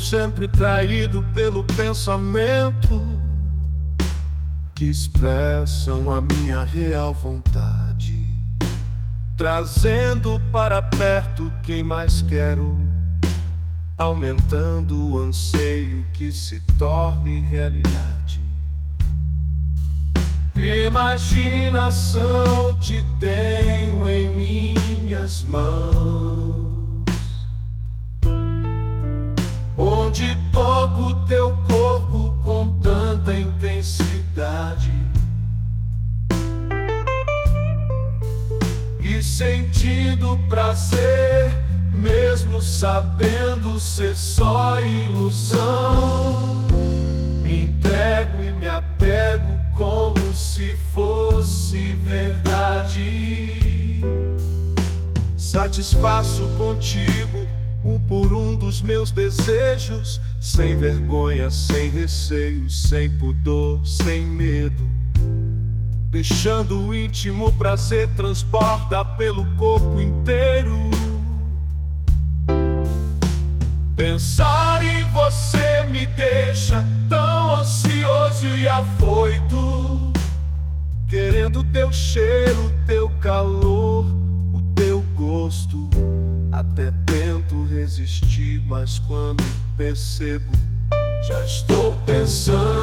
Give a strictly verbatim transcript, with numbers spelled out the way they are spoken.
sempre traído pelo pensamento que expressam a minha real vontade, trazendo para perto quem mais quero, aumentando o anseio que se torne realidade. Imaginação te tenho em minhas mãos, onde toco teu corpo com tanta intensidade e sentindo prazer, mesmo sabendo ser só ilusão. Me entrego e me apego como se fosse verdade. Satisfaço contigo um por um dos meus desejos, sem vergonha, sem receio, sem pudor, sem medo, deixando o íntimo prazer transportar pelo corpo inteiro. Pensar em você me deixa tão ansioso e afoito, querendo teu cheiro, teu calor, o teu gosto. Até tento resistir, mas quando percebo, já estou pensando